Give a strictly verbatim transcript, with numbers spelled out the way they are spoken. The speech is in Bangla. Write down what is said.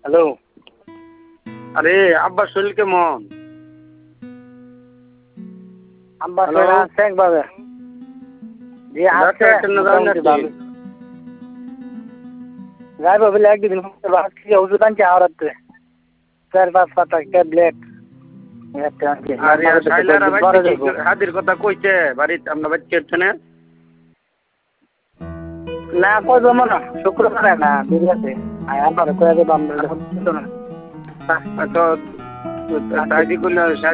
হ্যালো। আরে আব্বার শরীর কেমন? আব্বা হ্যালো? শরীর আছে একভাবে। জি আছে ডাক্তার কেন যান মোটামুটি নাকি? ভালো। যাইব বলে একদিন ভাবছি ওষুধ আনছি আওরাতে চার পাঁচ পাতা ট্যাবলেট আরে শাইলারা বাড়িতে কি হাদির কথা কইছে বাড়িতে আমরা বাচ্চা হচ্ছে না? না কই জমা না শুক্রবারে না বিরাতে আর আমার কয়ে দেব আমরা না তো তাই দি করলে